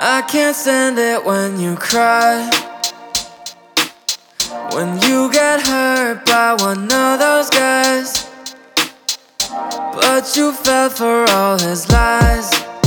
I can't stand it when you cry, when you get hurt by one of those guys, but you fell for all his lies,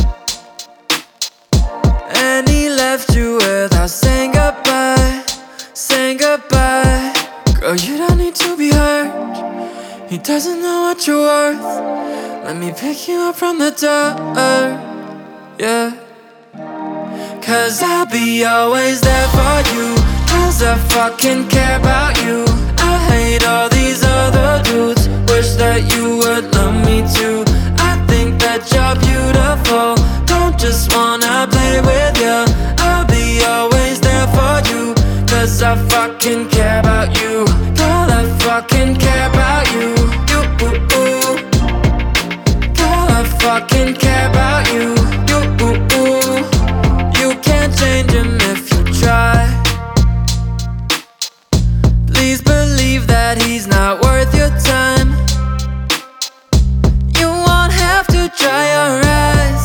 and he left you without saying goodbye, saying goodbye. Girl, you don't need to be hurt, he doesn't know what you're worth. Let me pick you up from the dirt, yeah. Cause I'll be always there for you, cause I fucking care about you. I hate all these other dudes, wish that you would love me too. I think that you're beautiful, don't just wanna play with you. I'll be always there for you, cause I fucking care about you. Girl, I fucking care about you. Girl, I fucking care about you. Change him if you try. Please believe that he's not worth your time. You won't have to dry your eyes,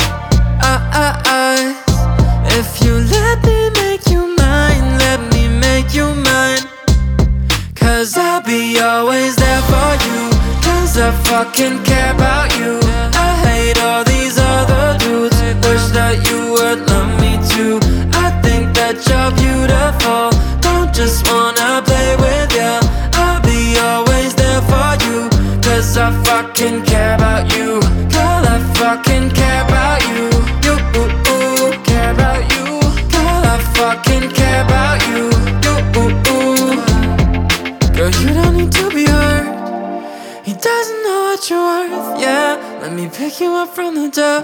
if you let me make you mine, let me make you mine. Cause I'll be always there for you, cause I fucking care about you. I hate all these other dudes, wish that you would love me too. You're beautiful, don't just wanna play with ya. I'll be always there for you, cause I fucking care about you. Girl, I fucking care about you. Care about you. Girl, I fucking care about you. Girl, you don't need to be hurt, he doesn't know what you're worth, yeah. Let me pick you up from the dirt,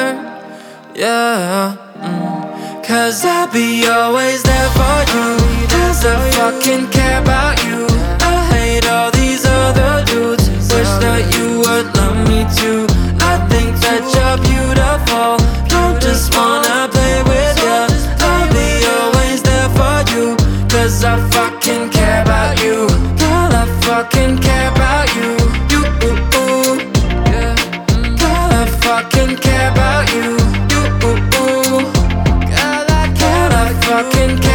yeah. Cause I'll be always there for you, cause I fucking care about you. I hate all these other dudes, wish that you would love me too. I think that you're beautiful, don't just wanna play with ya. I'll be always there for you, cause I fucking care about you. Girl, I fucking care about you. Girl, I fucking care about you. Fucking